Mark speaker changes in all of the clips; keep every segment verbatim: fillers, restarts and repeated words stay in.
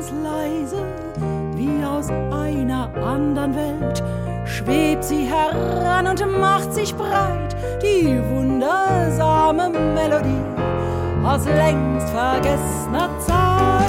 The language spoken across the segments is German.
Speaker 1: ganz leise, wie aus einer anderen Welt, schwebt sie heran und macht sich breit, die wundersame Melodie aus längst vergessener Zeit.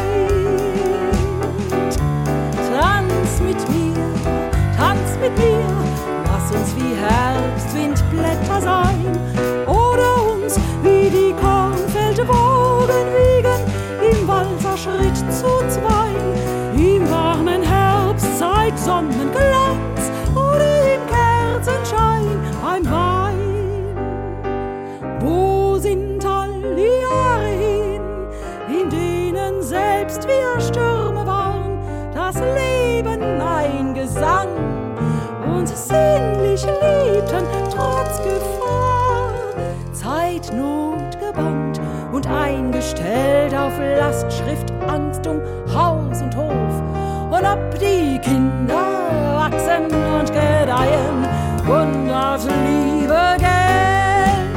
Speaker 1: Tanz mit mir, tanz mit mir, lass uns wie Herbstwindblätter sein oder uns wie die Kornfeldwogen wiegen im Walzerschritt zu zwei, im warmen Herbstzeit Sonnenglanz oder im Kerzenschein beim Wein. Wo sind all die Jahre hin, in denen selbst wir Stürme waren, das Leben ein Gesang und sinnlich liebten trotz Gefahr, Zeitnot gebannt und eingestellt auf Lastschrift, Angst um Haus und Hof. Und ob die Kinder wachsen und gedeihen und auf Liebe Geld.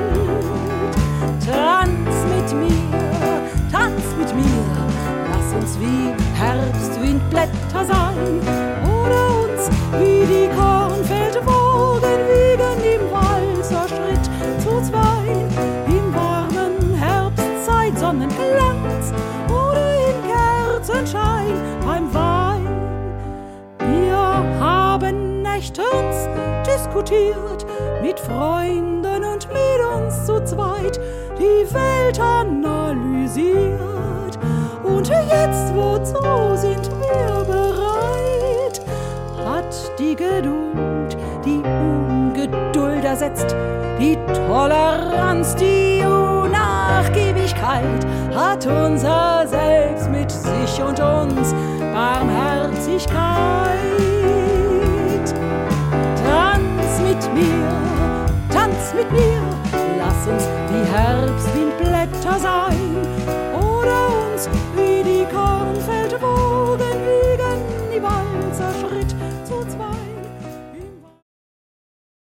Speaker 1: Tanz mit mir, tanz mit mir, lass uns wie Herbstwindblätter sein oder uns wie die Kornfeldwogen wiegen im Walzerschritt zu zweit, im warmen Herbstzeit Sonnenglanz oder im Kerzenschein beim Wein. Wir haben nächtens diskutiert, mit Freunden und mit uns zu zweit, die Welt analysiert. Und jetzt, wozu sind wir bereit? Hat die Geduld die Ungeduld ersetzt, die Toleranz, die Unnachgiebigkeit, hat unser Selbst mit sich und uns Barmherzigkeit. Tanz mit mir, tanz mit mir, lass uns wie Herbstwindblätter sein